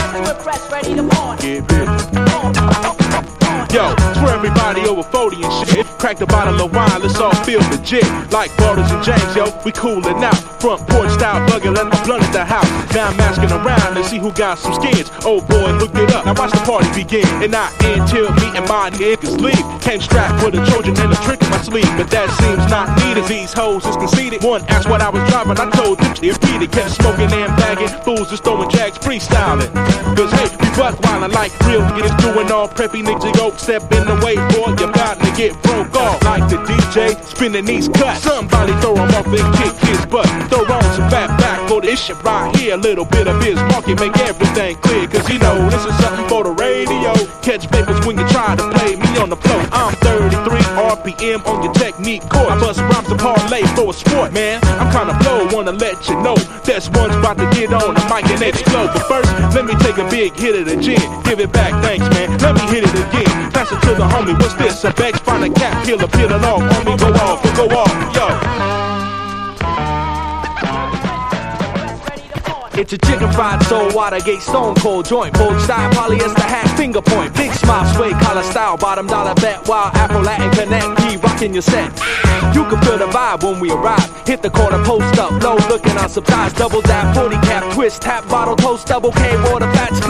We're fresh, ready to party. Get busy. Yo, swear everybody over 40 and shit. Crack the bottle of wine, let's all feel legit. Like Borders and James, yo, we coolin' out. Front porch style buggin', let my blunt at the house. Now I'm asking around to see who got some skins. Oh boy, look it up, now watch the party begin. And not until me and my niggas leave. Came strapped with a Trojan and a trick in my sleeve. But that seems not needed, these hoes is conceited. One asked what I was driving, I told them they repeated. Kept smoking and bagging, fools just throwing jags, freestyling. Cause hey, we buck wildin' like real niggas doing all preppy niggas. Go step in the way, boy, you're about to get broke off. Like the DJ, spinning these cuts. Somebody throw him off and kick his butt. Throw on some fat back for this shit right here. A little bit of his market, make everything clear. Cause you know, this is something for the radio. Catch papers when you try to play me on the floor. I'm 33 RPM on your technique course. I bust rhymes to parlay for a sport, man. I'm kinda blow, wanna let you know. That's one's about to get on the mic and explode. But first, let me take a big hit of the gin. Give it back, thanks, man. Let me hit it again. Pass it to the homie, what's this? A Bex, find a cat, kill a peel it off. Homie, go off, yo. It's a chicken fried soul, Watergate, stone cold joint, bold style, polyester hat, finger point, big smile, sway, collar style, bottom dollar bet, wild Afro Latin connect, be rocking your set. You can feel the vibe when we arrive. Hit the corner, post up, low, looking on surprise, double dap, 40 cap, twist, tap, bottle, toast, double K, water, fat.